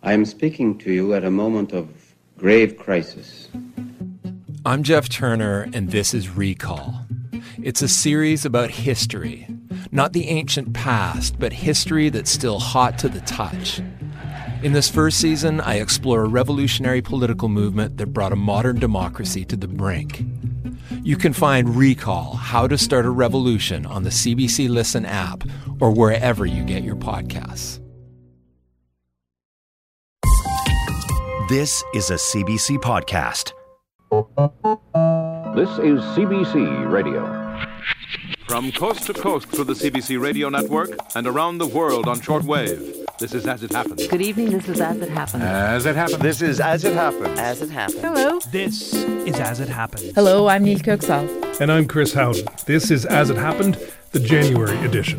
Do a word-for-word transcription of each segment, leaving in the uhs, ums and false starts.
I am speaking to you at a moment of grave crisis. I'm Jeff Turner, and this is Recall. It's a series about history. Not the ancient past, but history that's still hot to the touch. In this first season, I explore a revolutionary political movement that brought a modern democracy to the brink. You can find Recall, How to Start a Revolution on the C B C Listen app or wherever you get your podcasts. This is a C B C podcast. This is C B C Radio. From coast to coast through the C B C Radio Network and around the world on shortwave, this is As It Happens. Good evening, this is As It Happens. As It Happens. This is As It Happens. As It Happens. Hello. This is As It Happens. Hello, I'm Neil Kuxal. And I'm Chris Howden. This is As It Happened, the January edition.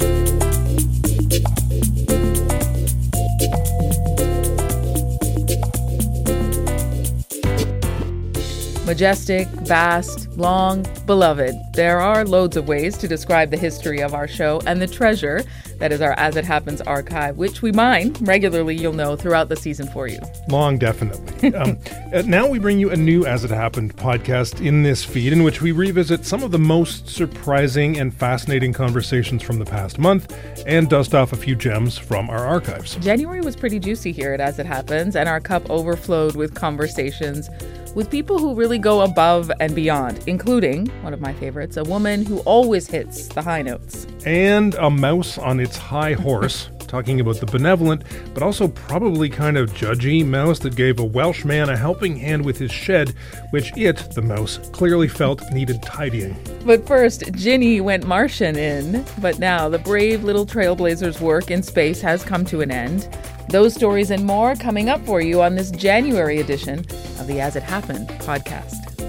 Majestic, vast, long, beloved. There are loads of ways to describe the history of our show and the treasure that is our As It Happens archive, which we mine regularly, you'll know, throughout the season for you. Long, definitely. um, now we bring you a new As It Happened podcast in this feed in which we revisit some of the most surprising and fascinating conversations from the past month and dust off a few gems from our archives. January was pretty juicy here at As It Happens, and our cup overflowed with conversations with people who really go above and beyond, including, one of my favorites, a woman who always hits the high notes. And a mouse on its high horse, talking about the benevolent, but also probably kind of judgy mouse that gave a Welsh man a helping hand with his shed, which it, the mouse, clearly felt needed tidying. But first, Ginny went Martian in, but now the brave little trailblazer's work in space has come to an end. Those stories and more coming up for you on this January edition of the As It Happened podcast.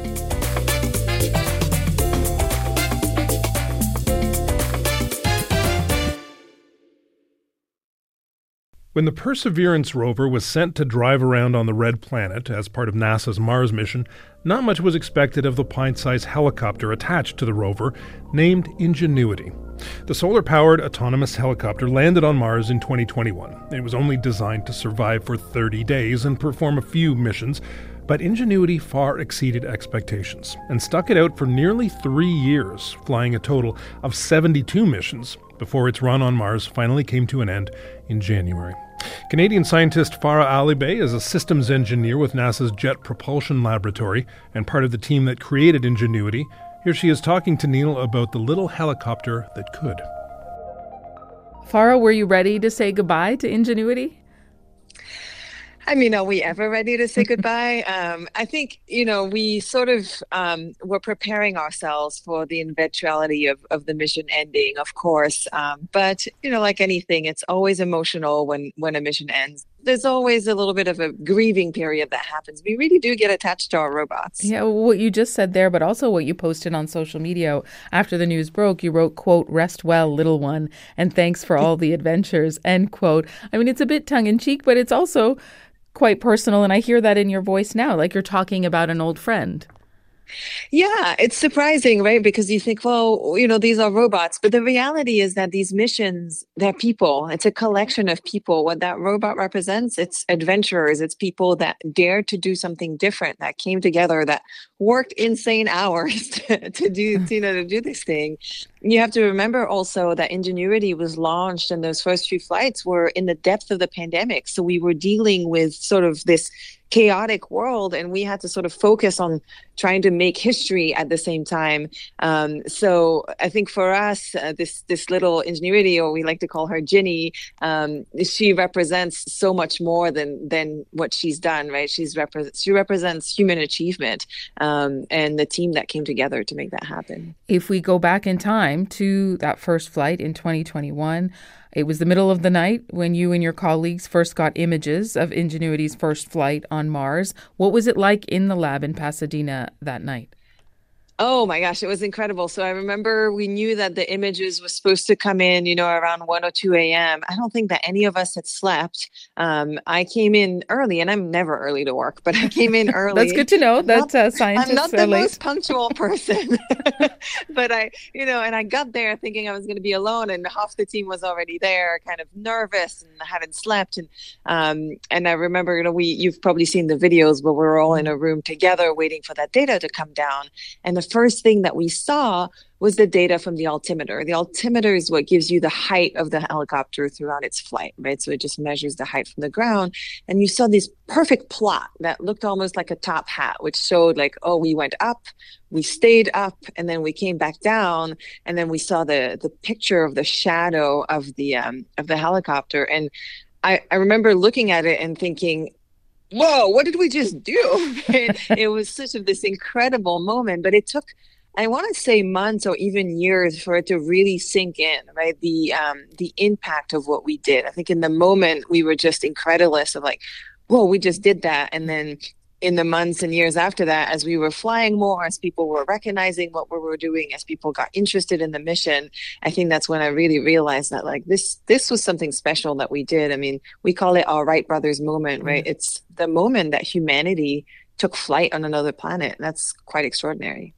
When the Perseverance rover was sent to drive around on the Red Planet as part of NASA's Mars mission, not much was expected of the pint-sized helicopter attached to the rover, named Ingenuity. The solar-powered autonomous helicopter landed on Mars in twenty twenty-one. It was only designed to survive for thirty days and perform a few missions, but Ingenuity far exceeded expectations and stuck it out for nearly three years, flying a total of seventy-two missions before its run on Mars finally came to an end in January. Canadian scientist Farah Alibay is a systems engineer with NASA's Jet Propulsion Laboratory and part of the team that created Ingenuity. Here she is talking to Neil about the little helicopter that could. Farah, were you ready to say goodbye to Ingenuity? I mean, are we ever ready to say goodbye? um, I think, you know, we sort of um, were preparing ourselves for the eventuality of, of the mission ending, of course. Um, but, you know, like anything, it's always emotional when, when a mission ends. There's always a little bit of a grieving period that happens. We really do get attached to our robots. Yeah, what you just said there, but also what you posted on social media after the news broke. You wrote, quote, "Rest well, little one, and thanks for all the adventures," end quote. I mean, it's a bit tongue-in-cheek, but it's also quite personal, and I hear that in your voice now, like you're talking about an old friend. Yeah, it's surprising, right? Because you think, well, you know, these are robots. But the reality is that these missions, they're people. It's a collection of people. What that robot represents, it's adventurers. It's people that dared to do something different, that came together, that worked insane hours to, to do, you know, to do this thing. You have to remember also that Ingenuity was launched and those first few flights were in the depth of the pandemic. So we were dealing with sort of this chaotic world, and we had to sort of focus on trying to make history at the same time. Um, so I think for us, uh, this this little Ingenuity, or we like to call her Ginny, um, she represents so much more than than what she's done, right? She's repre- she represents human achievement um, and the team that came together to make that happen. If we go back in time to that first flight in twenty twenty-one, it was the middle of the night when you and your colleagues first got images of Ingenuity's first flight on Mars. What was it like in the lab in Pasadena that night? Oh my gosh, it was incredible. So I remember we knew that the images was supposed to come in, you know, around one or two a.m. I don't think that any of us had slept. Um, I came in early, and I'm never early to work, but I came in early. That's good to know that uh, scientists I'm not are the late. most punctual person, but I, you know, and I got there thinking I was going to be alone, and half the team was already there, kind of nervous and hadn't slept. And um, and I remember, you know, we you've probably seen the videos where we're all in a room together waiting for that data to come down. And the first thing that we saw was the data from the altimeter. The altimeter is what gives you the height of the helicopter throughout its flight, right? So it just measures the height from the ground. And you saw this perfect plot that looked almost like a top hat, which showed like, oh, we went up, we stayed up, and then we came back down. And then we saw the the picture of the shadow of the um, of the helicopter. And I, I remember looking at it and thinking, whoa, what did we just do? it, it was such of this incredible moment, but it took, I want to say months or even years for it to really sink in, right? The um, the impact of what we did. I think in the moment we were just incredulous of like, whoa, we just did that. And then in the months and years after that, as we were flying more, as people were recognizing what we were doing, as people got interested in the mission, I think that's when I really realized that like this this was something special that we did. I mean, we call it our Wright brothers moment, right? Mm-hmm. It's the moment that humanity took flight on another planet. That's quite extraordinary.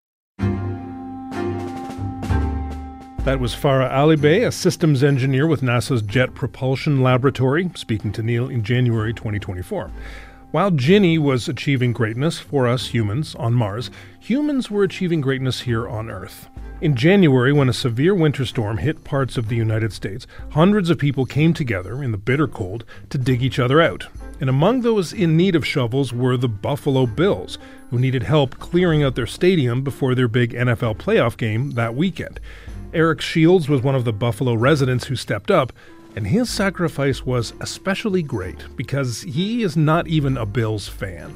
That was Farah Alibay, a systems engineer with NASA's Jet Propulsion Laboratory, speaking to Neil in January twenty twenty-four. While Ginny was achieving greatness for us humans on Mars, humans were achieving greatness here on Earth. In January, when a severe winter storm hit parts of the United States, hundreds of people came together in the bitter cold to dig each other out. And among those in need of shovels were the Buffalo Bills, who needed help clearing out their stadium before their big N F L playoff game that weekend. Eric Shields was one of the Buffalo residents who stepped up, and his sacrifice was especially great because he is not even a Bills fan.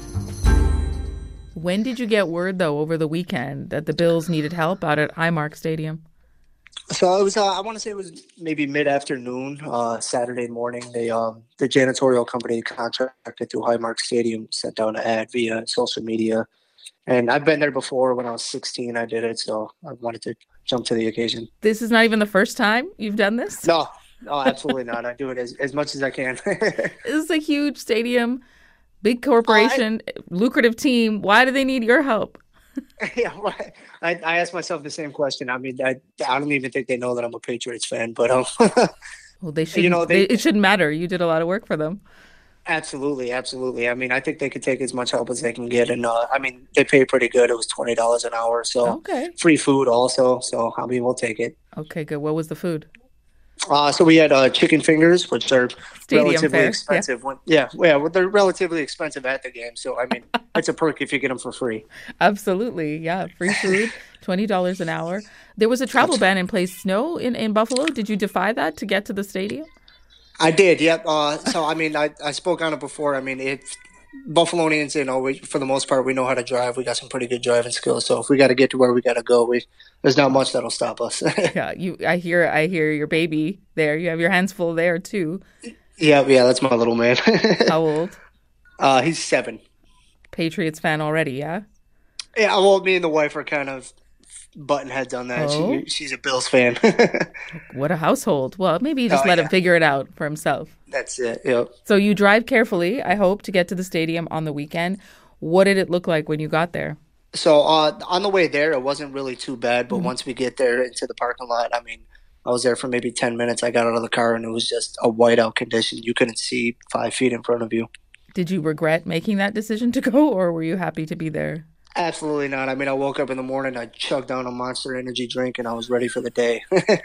When did you get word, though, over the weekend that the Bills needed help out at Highmark Stadium? So it was, uh, I want to say it was maybe mid-afternoon, uh, Saturday morning. They, um, the janitorial company contracted through Highmark Stadium sent down an ad via social media. And I've been there before. When I was sixteen, I did it, so I wanted to jump to the occasion. This is not even the first time you've done this? No, no, absolutely not. I do it as, as much as I can. This is a huge stadium, big corporation, uh, I, lucrative team. Why do they need your help? Yeah, well, I, I ask myself the same question. I mean, I, I don't even think they know that I'm a Patriots fan, but um, well, they should. You know, they, they, it shouldn't matter. You did a lot of work for them. Absolutely, absolutely. I mean, I think they could take as much help as they can get, and uh, I mean, they pay pretty good. It was twenty dollars an hour, so okay. Free food also. So I mean, we'll take it. Okay, good. What was the food? Uh, so we had uh, chicken fingers, which are Stadium relatively fare, expensive. yeah. When, yeah, yeah, well, they're relatively expensive at the game. So I mean, it's a perk if you get them for free. Absolutely, yeah. Free food, twenty dollars an hour. There was a travel ban in place. Snow in, in Buffalo. Did you defy that to get to the stadium? I did, yep. Uh, so, I mean, I, I spoke on it before. I mean, it, Buffalonians, you know, we, for the most part, we know how to drive. We got some pretty good driving skills. So if we got to get to where we got to go, we there's not much that'll stop us. Yeah, you. I hear I hear your baby there. You have your hands full there, too. Yeah, yeah, that's my little man. How old? Uh, he's seven. Patriots fan already, yeah? Yeah, well, me and the wife are kind of button heads on that. Oh? She, she's a Bills fan. What a household. Well, maybe you just oh, let yeah. him figure it out for himself. That's it, yep. So you drive carefully, I hope, to get to the stadium on the weekend. What did it look like when you got there? So uh, on the way there, it wasn't really too bad. But mm-hmm. once we get there into the parking lot, I mean, I was there for maybe ten minutes. I got out of the car and it was just a whiteout condition. You couldn't see five feet in front of you. Did you regret making that decision to go, or were you happy to be there? Absolutely not. I mean, I woke up in the morning, I chugged down a Monster Energy drink, and I was ready for the day.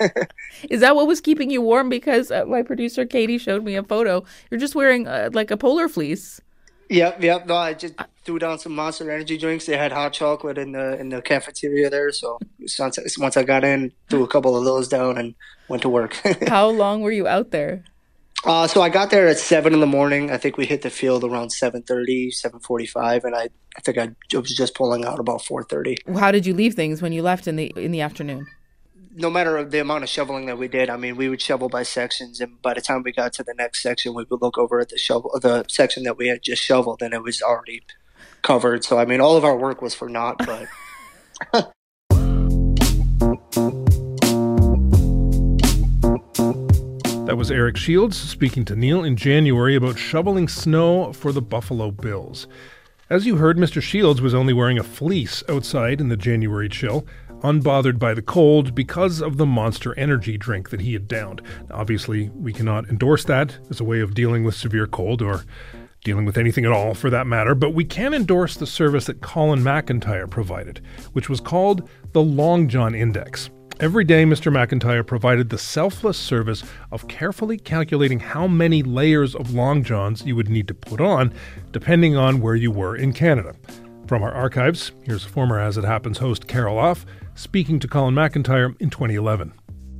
Is that what was keeping you warm? Because uh, my producer, Katie, showed me a photo. You're just wearing uh, like a polar fleece. Yep, yep. No, I just threw down some Monster Energy drinks. They had hot chocolate in the in the cafeteria there. So once, once I got in, threw a couple of those down and went to work. How long were you out there? Uh, so I got there at seven in the morning. I think we hit the field around seven thirty, seven forty-five, and I, I think I was just pulling out about four thirty. How did you leave things when you left in the in the afternoon? No matter the amount of shoveling that we did, I mean, we would shovel by sections, and by the time we got to the next section, we would look over at the shovel, the section that we had just shoveled, and it was already covered. So I mean, all of our work was for naught, but That was Eric Shields speaking to Neil in January about shoveling snow for the Buffalo Bills. As you heard, Mister Shields was only wearing a fleece outside in the January chill, unbothered by the cold because of the Monster Energy drink that he had downed. Obviously, we cannot endorse that as a way of dealing with severe cold or dealing with anything at all for that matter, but we can endorse the service that Colin McIntyre provided, which was called the Long John Index. Every day, Mister McIntyre provided the selfless service of carefully calculating how many layers of Long Johns you would need to put on, depending on where you were in Canada. From our archives, here's former As It Happens host Carol Off speaking to Colin McIntyre in twenty eleven.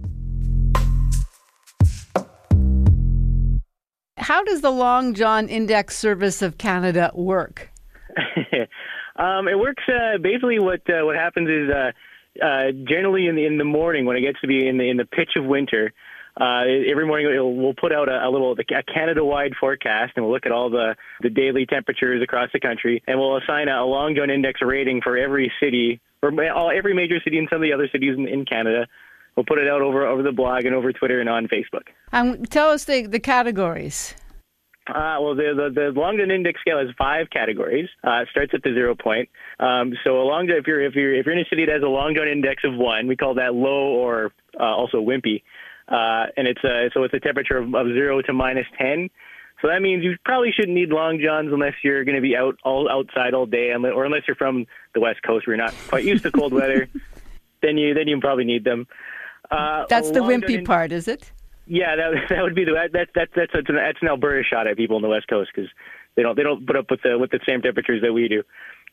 How does the Long John Index Service of Canada work? um, it works uh, basically. What uh, what happens is uh, uh, generally in the in the morning when it gets to be in the in the pitch of winter. Uh, every morning it'll, we'll put out a, a little a Canada-wide forecast, and we'll look at all the, the daily temperatures across the country, and we'll assign a, a Long John Index rating for every city, or all, every major city and some of the other cities in, in Canada. We'll put it out over over the blog and over Twitter and on Facebook. Um, tell us the, the categories. Uh, well, the, the the Long John Index scale has five categories. Uh, it starts at the zero point. Um, so a Long John, if you're if you're if you're in a city that has a Long John Index of one, we call that low or uh, also wimpy. Uh, and it's a, so it's a temperature of, of zero to minus ten. So that means you probably shouldn't need Long Johns unless you're going to be out all outside all day, or unless you're from the West Coast where you're not quite used to cold weather. Then you then you probably need them. Uh, that's the wimpy in, part, is it? Yeah, that that would be the that that that's that's, that's an Alberta shot at people on the West Coast because they don't they don't put up with the with the same temperatures that we do.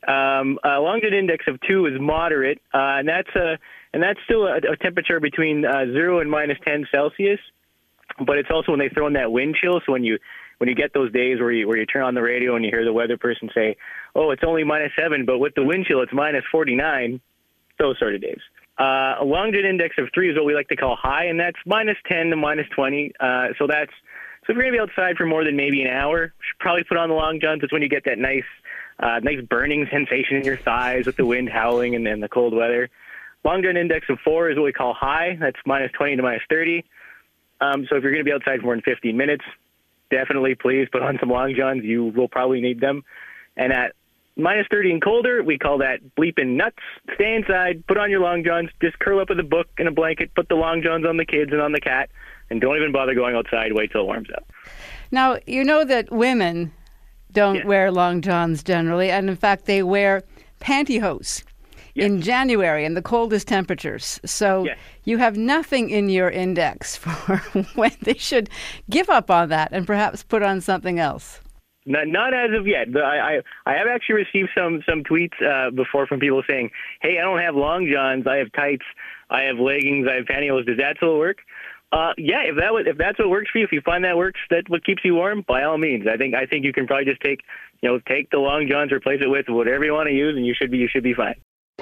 Um, a Long John Index of two is moderate, uh, and that's a And that's still a, a temperature between uh, zero and minus ten Celsius, but it's also when they throw in that wind chill. So when you when you get those days where you where you turn on the radio and you hear the weather person say, "Oh, it's only minus seven," but with the wind chill it's minus forty-nine. Those sort of days. Uh, a Long John Index of three is what we like to call high, and that's minus ten to minus twenty. Uh, so that's so if you're gonna be outside for more than maybe an hour, you should probably put on the Long Johns. It's when you get that nice uh, nice burning sensation in your thighs with the wind howling and then the cold weather. Long John Index of four is what we call high. That's minus twenty to minus thirty. Um, so if you're going to be outside for more than fifteen minutes, definitely please put on some Long Johns. You will probably need them. And at minus thirty and colder, we call that bleeping nuts. Stay inside, put on your Long Johns, just curl up with a book and a blanket, put the Long Johns on the kids and on the cat, and don't even bother going outside. Wait till it warms up. Now, you know that women don't yeah. wear Long Johns generally, and in fact, they wear pantyhose. Yes. In January and the coldest temperatures. So yes. you have nothing in your index for when they should give up on that and perhaps put on something else. Not, not as of yet. I, I, I have actually received some, some tweets uh, before from people saying, hey, I don't have Long Johns, I have tights, I have leggings, I have pantyhose. Does that still work? Uh, yeah, if that was, if that's what works for you, if you find that works, that's what keeps you warm, by all means. I think I think you can probably just take, you know, take the Long Johns, replace it with whatever you want to use, and you should be you should be fine.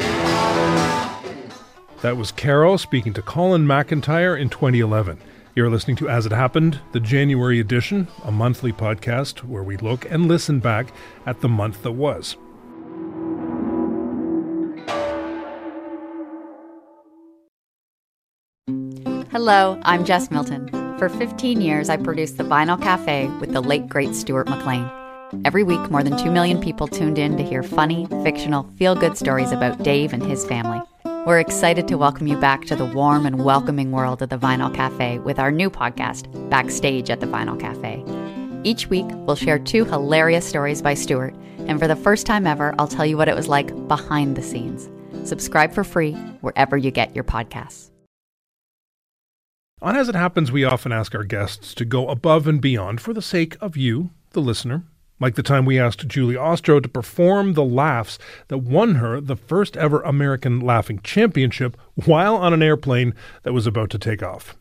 That was Carol speaking to Colin McIntyre in twenty eleven. You're listening to As It Happened, the January edition, a monthly podcast where we look and listen back at the month that was. Hello, I'm Jess Milton. For fifteen years, I produced The Vinyl Cafe with the late, great Stuart McLean. Every week, more than two million people tuned in to hear funny, fictional, feel-good stories about Dave and his family. We're excited to welcome you back to the warm and welcoming world of The Vinyl Cafe with our new podcast, Backstage at The Vinyl Cafe. Each week, we'll share two hilarious stories by Stuart, and for the first time ever, I'll tell you what it was like behind the scenes. Subscribe for free wherever you get your podcasts. On As It Happens, we often ask our guests to go above and beyond for the sake of you, the listener. Like the time we asked Julie Ostro to perform the laughs that won her the first ever American Laughing Championship while on an airplane that was about to take off.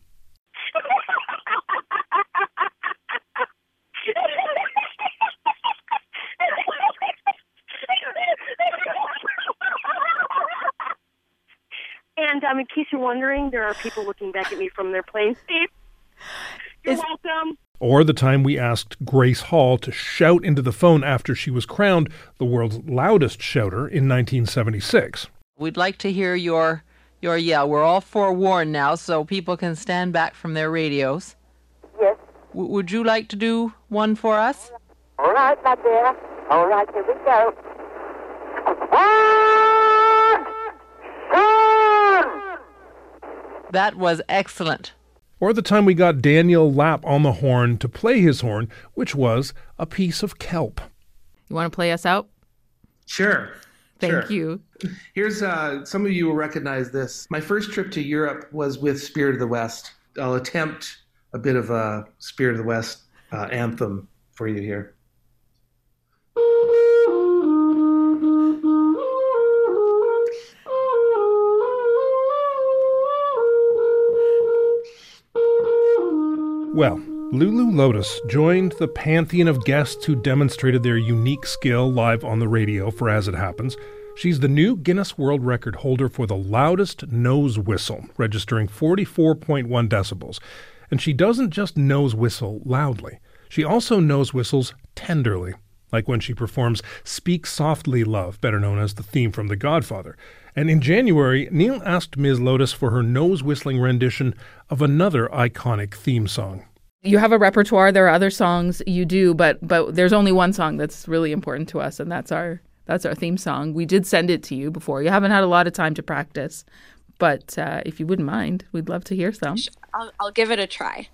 And um, in case you're wondering, there are people looking back at me from their plane seat. You're Is- welcome. Or the time we asked Grace Hall to shout into the phone after she was crowned the world's loudest shouter in nineteen seventy-six. We'd like to hear your your yell. We're all forewarned now, so people can stand back from their radios. Yes. W- would you like to do one for us? All right, my dear. All right, here we go. That was excellent. Or the time we got Daniel Lapp on the horn to play his horn, which was a piece of kelp. You want to play us out? Sure. Thank sure. you. Here's, uh, some of you will recognize this. My first trip to Europe was with Spirit of the West. I'll attempt a bit of a Spirit of the West uh, anthem for you here. Well, Lulu Lotus joined the pantheon of guests who demonstrated their unique skill live on the radio for As It Happens. She's the new Guinness World Record holder for the loudest nose whistle, registering forty-four point one decibels. And she doesn't just nose whistle loudly. She also nose whistles tenderly, like when she performs Speak Softly Love, better known as the theme from The Godfather. And in January, Neil asked Miz Lotus for her nose whistling rendition of another iconic theme song. You have a repertoire. There are other songs you do, but but there's only one song that's really important to us, and that's our that's our theme song. We did send it to you before. You haven't had a lot of time to practice, but uh, if you wouldn't mind, we'd love to hear some. I'll, I'll give it a try.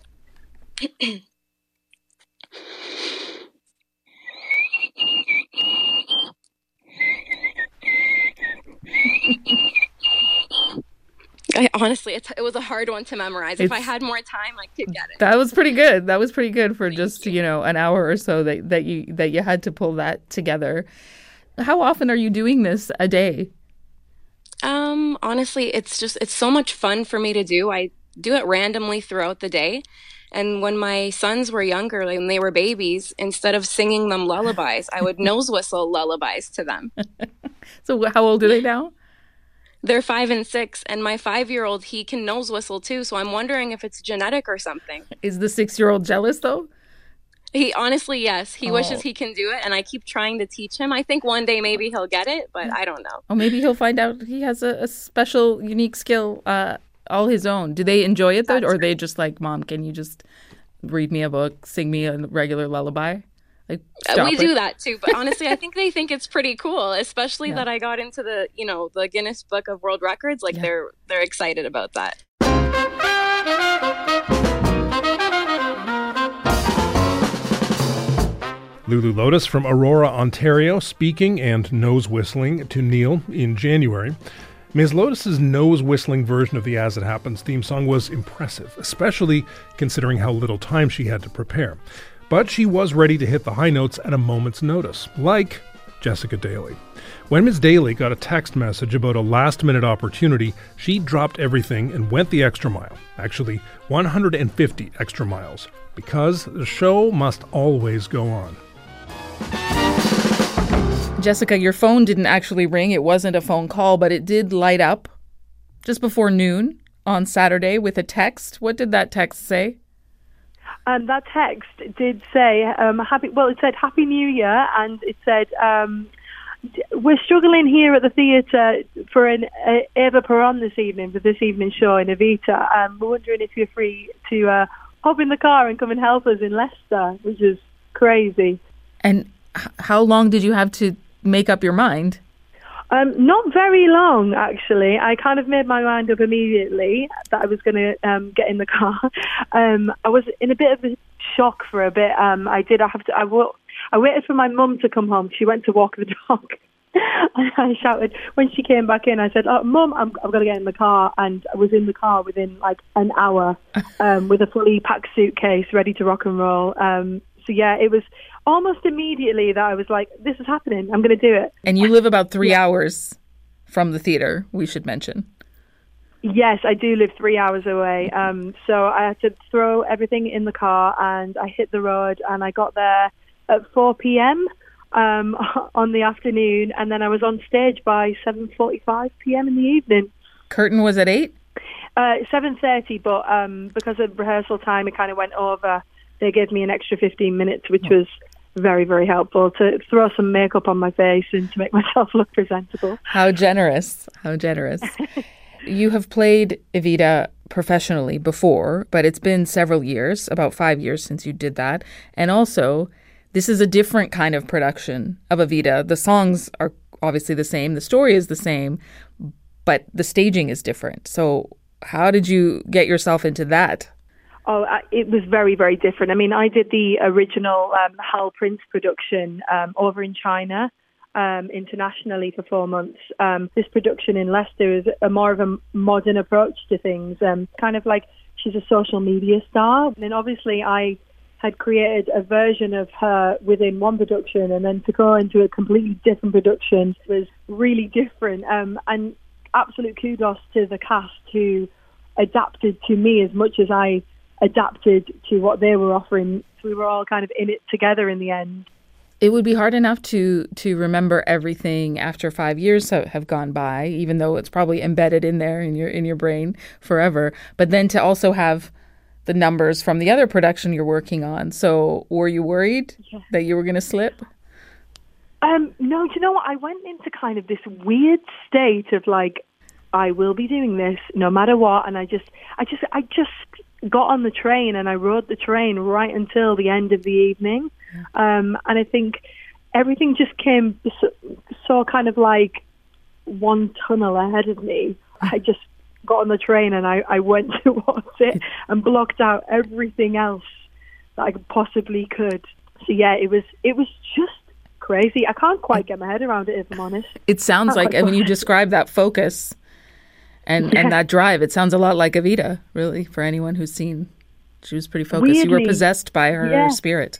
I, honestly, it's, it was a hard one to memorize. If It's- I had more time, I could get it. That was pretty good. That was pretty good for just, you know, an hour or so that, that you that you had to pull that together. How often are you doing this a day? Um, honestly, it's just it's so much fun for me to do. I do it randomly throughout the day. And when my sons were younger, like when they were babies, instead of singing them lullabies, I would nose whistle lullabies to them. So how old are they now? They're five and six, and my five-year-old, he can nose whistle too, so I'm wondering if it's genetic or something. Is the six-year-old jealous, though? He honestly, yes. He Oh. wishes he can do it, and I keep trying to teach him. I think one day maybe he'll get it, but I don't know. Or maybe he'll find out he has a, a special, unique skill uh, all his own. Do they enjoy it, though, or are they just like, Mom, can you just read me a book, sing me a regular lullaby? Like, Uh, stop we it. do that too, but honestly, I think they think it's pretty cool, especially Yeah. that I got into the, you know, the Guinness Book of World Records. Like Yeah. they're they're excited about that. Lulu Lotus from Aurora, Ontario, speaking and nose whistling to Neil in January. Miz Lotus's nose whistling version of the As It Happens theme song was impressive, especially considering how little time she had to prepare. But she was ready to hit the high notes at a moment's notice, like Jessica Daly. When Miz Daly got a text message about a last-minute opportunity, she dropped everything and went the extra mile. Actually, one hundred fifty extra miles, because the show must always go on. Jessica, your phone didn't actually ring. It wasn't a phone call, but it did light up just before noon on Saturday with a text. What did that text say? And that text did say, um, happy. Well, it said Happy New Year, and it said, um, we're struggling here at the theatre for an uh, Eva Peron this evening, for this evening's show in Evita, and we're wondering if you're free to uh, hop in the car and come and help us in Leicester, which is crazy. And h- how long did you have to make up your mind? Um, not very long, actually. I kind of made my mind up immediately that I was going to um, get in the car. Um, I was in a bit of a shock for a bit. Um, I did. I have to. I, w- I waited for my mum to come home. She went to walk the dog. And I shouted when she came back in. I said, "Oh, Mum, I'm, I've got to get in the car." And I was in the car within like an hour um, with a fully packed suitcase, ready to rock and roll. Um, so yeah, it was almost immediately that I was like, "This is happening. I'm going to do it." And you live about three hours from the theater, we should mention. Yes, I do live three hours away. Um, so I had to throw everything in the car and I hit the road and I got there at four p.m. Um, on the afternoon, and then I was on stage by seven forty-five p.m. in the evening. Curtain was at eight? Uh, seven thirty, but um, because of rehearsal time, it kind of went over. They gave me an extra fifteen minutes, which was very, very helpful to throw some makeup on my face and to make myself look presentable. How generous. How generous. You have played Evita professionally before, but it's been several years, about five years since you did that. And also, this is a different kind of production of Evita. The songs are obviously the same, the story is the same, but the staging is different. So how did you get yourself into that? Oh, it was very, very different. I mean, I did the original um, Hal Prince production um, over in China, um, internationally for four months. Um, this production in Leicester is a more of a modern approach to things, um, kind of like she's a social media star. And then obviously I had created a version of her within one production, and then to go into a completely different production was really different. Um, and absolute kudos to the cast who adapted to me as much as I adapted to what they were offering. We were all kind of in it together in the end. It would be hard enough to to remember everything after five years have gone by, even though it's probably embedded in there in your in your brain forever. But then to also have the numbers from the other production you're working on. So were you worried yeah. that you were going to slip? Um, no, do you know what? I went into kind of this weird state of like, I will be doing this no matter what. And I just, I just, I just got on the train and I rode the train right until the end of the evening. Yeah. Um, and I think everything just came so, so kind of like one tunnel ahead of me. I just got on the train and I, I went towards it and blocked out everything else that I possibly could. So yeah, it was, it was just crazy. I can't quite get my head around it, if I'm honest. It sounds like, when you describe that focus and, yeah. and that drive, it sounds a lot like Evita, really, for anyone who's seen. She was pretty focused. Weirdly, you were possessed by her yeah. spirit.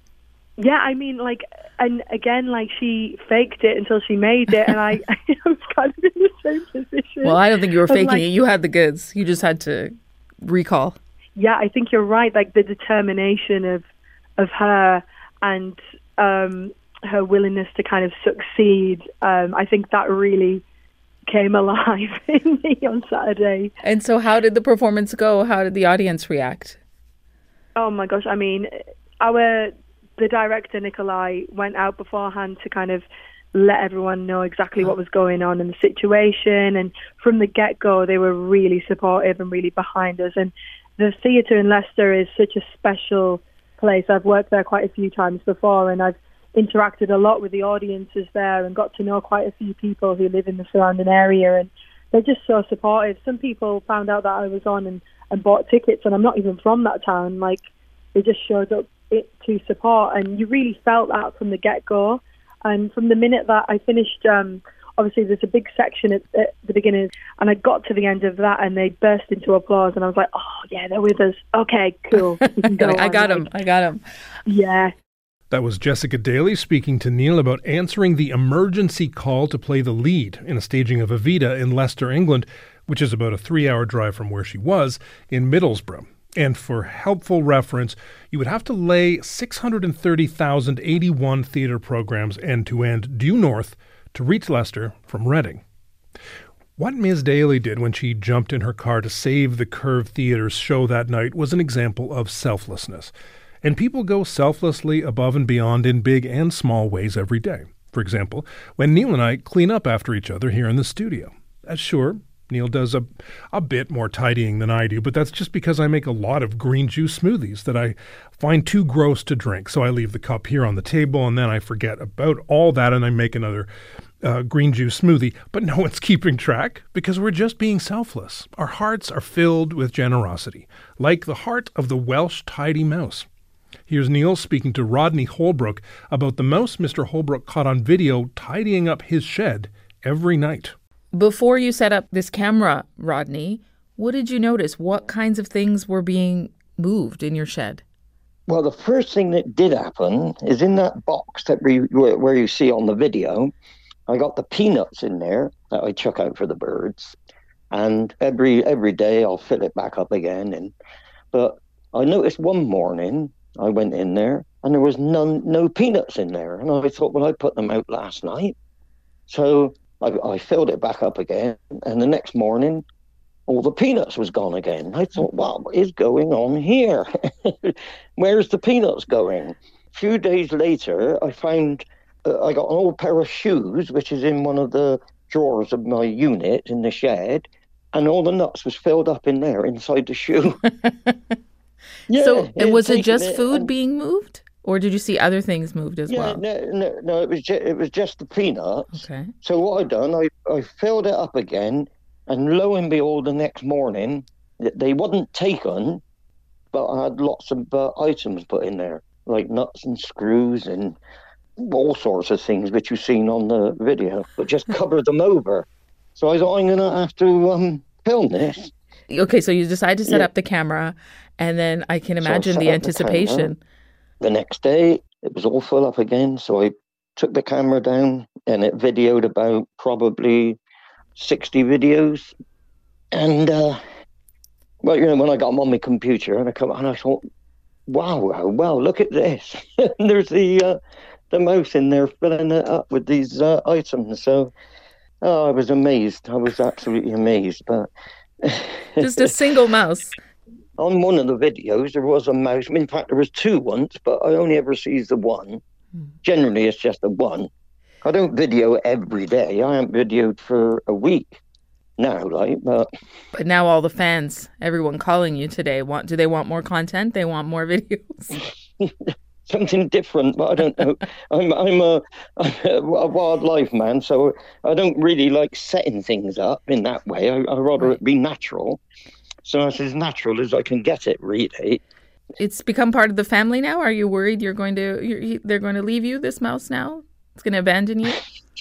Yeah, I mean, like, and again, like, she faked it until she made it, and I, I was kind of in the same position. Well, I don't think you were faking like, it. You had the goods. You just had to recall. Yeah, I think you're right. Like, the determination of of her and um, her willingness to kind of succeed, um, I think that really came alive in me on Saturday. And so how did the performance go? How did the audience react? Oh, my gosh. I mean, our... the director, Nikolai, went out beforehand to kind of let everyone know exactly what was going on in the situation. And from the get-go, they were really supportive and really behind us. And the theatre in Leicester is such a special place. I've worked there quite a few times before, and I've interacted a lot with the audiences there and got to know quite a few people who live in the surrounding area. And they're just so supportive. Some people found out that I was on and, and bought tickets, and I'm not even from that town. Like, they just showed up it to support, and you really felt that from the get-go. And from the minute that I finished, um, obviously there's a big section at, at the beginning, and I got to the end of that and they burst into applause, and I was like, oh yeah, they're with us. Okay, cool. Go I got him. I got him. Yeah. That was Jessica Daly speaking to Neil about answering the emergency call to play the lead in a staging of Evita in Leicester, England, which is about a three-hour drive from where she was in Middlesbrough. And for helpful reference, you would have to lay six hundred thirty thousand eighty-one theatre programs end-to-end due north to reach Leicester from Reading. What Miz Daly did when she jumped in her car to save the Curve Theatre's show that night was an example of selflessness. And people go selflessly above and beyond in big and small ways every day. For example, when Neil and I clean up after each other here in the studio. As sure, Neil does a, a bit more tidying than I do, but that's just because I make a lot of green juice smoothies that I find too gross to drink. So I leave the cup here on the table, and then I forget about all that, and I make another uh, green juice smoothie. But no one's keeping track because we're just being selfless. Our hearts are filled with generosity, like the heart of the Welsh tidy mouse. Here's Neil speaking to Rodney Holbrook about the mouse Mister Holbrook caught on video tidying up his shed every night. Before you set up this camera, Rodney, what did you notice? What kinds of things were being moved in your shed? Well, the first thing that did happen is in that box that we, where you see on the video, I got the peanuts in there that I chuck out for the birds. And every every day I'll fill it back up again. And but I noticed one morning I went in there and there was none, no peanuts in there. And I thought, well, I put them out last night. So I, I filled it back up again, and the next morning, all the peanuts was gone again. I thought, what is going on here? Where's the peanuts going? A few days later, I found uh, I got an old pair of shoes, which is in one of the drawers of my unit in the shed, and all the nuts was filled up in there inside the shoe. Yeah, so it was it taken just it food and- being moved? Or did you see other things moved as Yeah, well? no, no, no, it was ju- it was just the peanuts. Okay. So what I done, I, I filled it up again, and lo and behold, the next morning, th- they wasn't taken, but I had lots of uh, items put in there, like nuts and screws and all sorts of things which you've seen on the video, but just covered them over. So I thought, I'm going to have to um, film this. Okay, so you decide to set Yeah. up the camera, and then I can So I imagine set the up the camera. anticipation. The next day, it was all full up again, so I took the camera down, and it videoed about probably sixty videos. And, uh, well, you know, when I got them on my computer, and I come and I thought, wow, wow, wow, look at this. And there's the uh, the mouse in there filling it up with these uh, items. So, oh, I was amazed. I was absolutely amazed. But Just a single mouse. on one of the videos, there was a mouse. In fact, there was two once, but I only ever sees the one. Generally, it's just the one. I don't video every day. I haven't videoed for a week now, like, but But now all the fans, everyone calling you today, want do they want more content? They want more videos. something different. But I don't know. I'm I'm a, a wildlife man, so I don't really like setting things up in that way. I, I'd rather it be natural. So it's as natural as I can get it, really. It's become part of the family now. Are you worried you're going to you're, they're going to leave you, this mouse now? It's going to abandon you?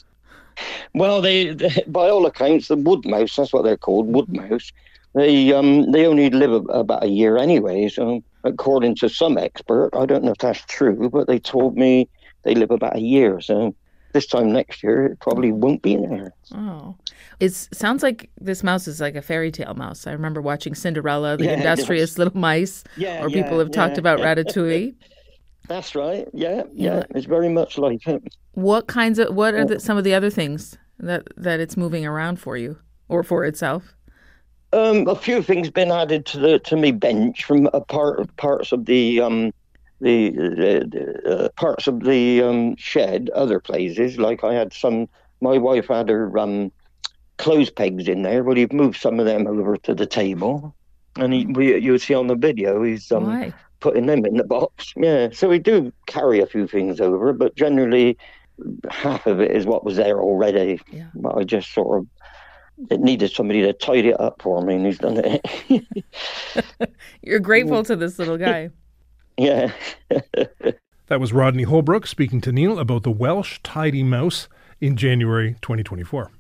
Well, they, they by all accounts, the wood mouse, that's what they're called, wood mouse, they um they only live a, about a year anyway. So according to some expert, I don't know if that's true, but they told me they live about a year. So this time next year, it probably won't be there. Oh. It sounds like this mouse is like a fairy tale mouse. I remember watching Cinderella, the Yeah, it industrious does. little mice, Yeah, or people yeah, have talked yeah. about Ratatouille. That's right. Yeah, Yeah. yeah, it's very much like it. What kinds of what are the, some of the other things that that it's moving around for you or for itself? Um, a few things been added to the to me bench from a part parts of the um the, the uh, parts of the um shed, other places. Like I had some. My wife had her um clothes pegs in there, but he'd moved some of them over to the table, and he we, you see on the video he's um Why? putting them in the box. Yeah, so we do carry a few things over, but generally half of it is what was there already. Yeah. But I just sort of it needed somebody to tidy it up for me, and he's done it. You're grateful to this little guy. Yeah. That was Rodney Holbrook speaking to Neil about the Welsh tidy mouse in January twenty twenty-four.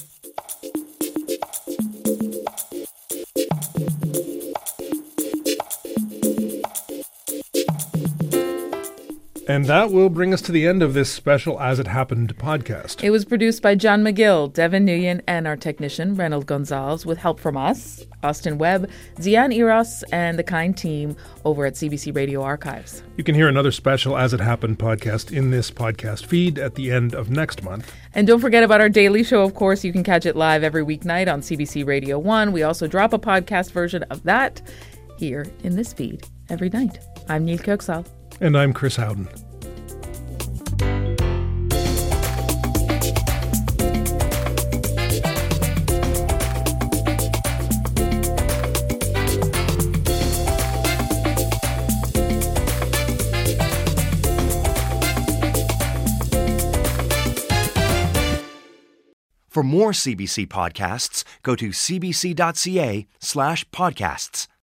And that will bring us to the end of this special As It Happened podcast. It was produced by John McGill, Devin Nguyen, and our technician, Reynold Gonzalez, with help from us, Austin Webb, Zian Eros, and the kind team over at C B C Radio Archives. You can hear another special As It Happened podcast in this podcast feed at the end of next month. And don't forget about our daily show, of course. You can catch it live every weeknight on C B C Radio one. We also drop a podcast version of that here in this feed every night. I'm Neil Kirksall. And I'm Chris Howden. For more C B C podcasts, go to cbc.ca slash podcasts.